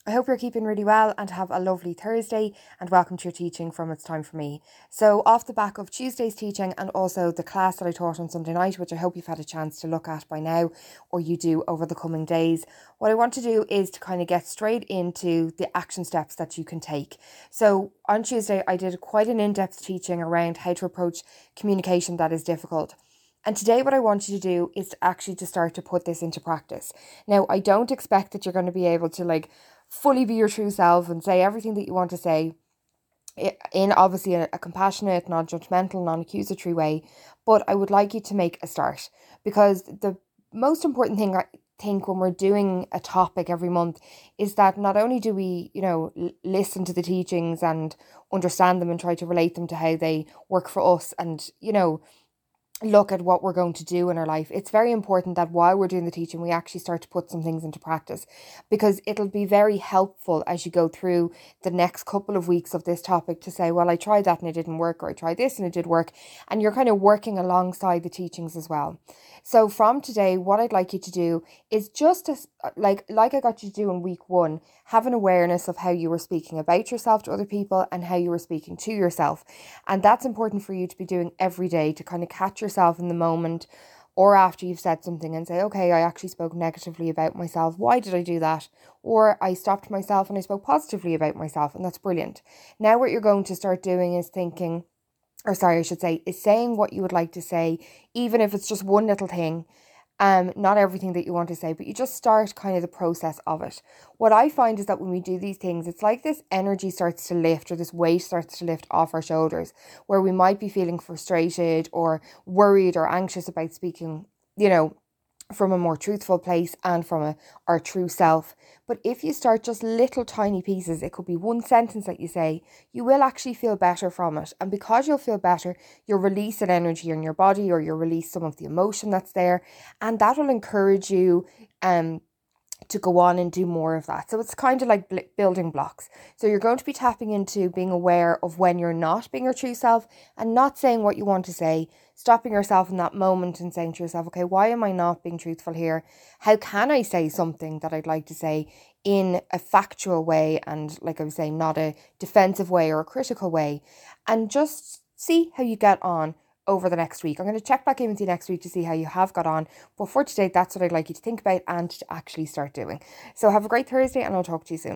I hope you're keeping really well and have a lovely Thursday, and welcome to your teaching from It's Time for Me. So, off the back of Tuesday's teaching and also the class that I taught on Sunday night, which I hope you've had a chance to look at by now, or you do over the coming days, what I want to do is to kind of get straight into the action steps that you can take. So, on Tuesday, I did quite an in-depth teaching around how to approach communication that is difficult. And today what I want you to do is to actually to start to put this into practice. Now, I don't expect that you're going to be able to fully be your true self and say everything that you want to say in obviously a compassionate, non-judgmental, non-accusatory way, but I would like you to make a start, because the most important thing I think when we're doing a topic every month is that not only do we, listen to the teachings and understand them and try to relate them to how they work for us and, look at what we're going to do in our life. It's very important that while we're doing the teaching, we actually start to put some things into practice, because it'll be very helpful as you go through the next couple of weeks of this topic to say, well, I tried that and it didn't work, or I tried this and it did work. And you're kind of working alongside the teachings as well. So from today, what I'd like you to do is just to, like I got you to do in week 1, have an awareness of how you were speaking about yourself to other people and how you were speaking to yourself. And that's important for you to be doing every day, to kind of catch yourself in the moment or after you've said something and say, okay, I actually spoke negatively about myself. Why did I do that? Or I stopped myself and I spoke positively about myself, and that's brilliant. Now what you're going to start doing is is saying what you would like to say, even if it's just one little thing. Not everything that you want to say, but you just start kind of the process of it. What I find is that when we do these things, it's like this energy starts to lift, or this weight starts to lift off our shoulders, where we might be feeling frustrated or worried or anxious about speaking, from a more truthful place and from our true self. But if you start just little tiny pieces, it could be one sentence that you say, you will actually feel better from it. And because you'll feel better, you'll release an energy in your body, or you'll release some of the emotion that's there. And that will encourage you to go on and do more of that. So it's kind of like building blocks. So you're going to be tapping into being aware of when you're not being your true self and not saying what you want to say, stopping yourself in that moment and saying to yourself, okay, why am I not being truthful here? How can I say something that I'd like to say in a factual way, and like I was saying, not a defensive way or a critical way? And just see how you get on over the next week. I'm going to check back in with you next week to see how you have got on. But for today, that's what I'd like you to think about and to actually start doing. So have a great Thursday, and I'll talk to you soon.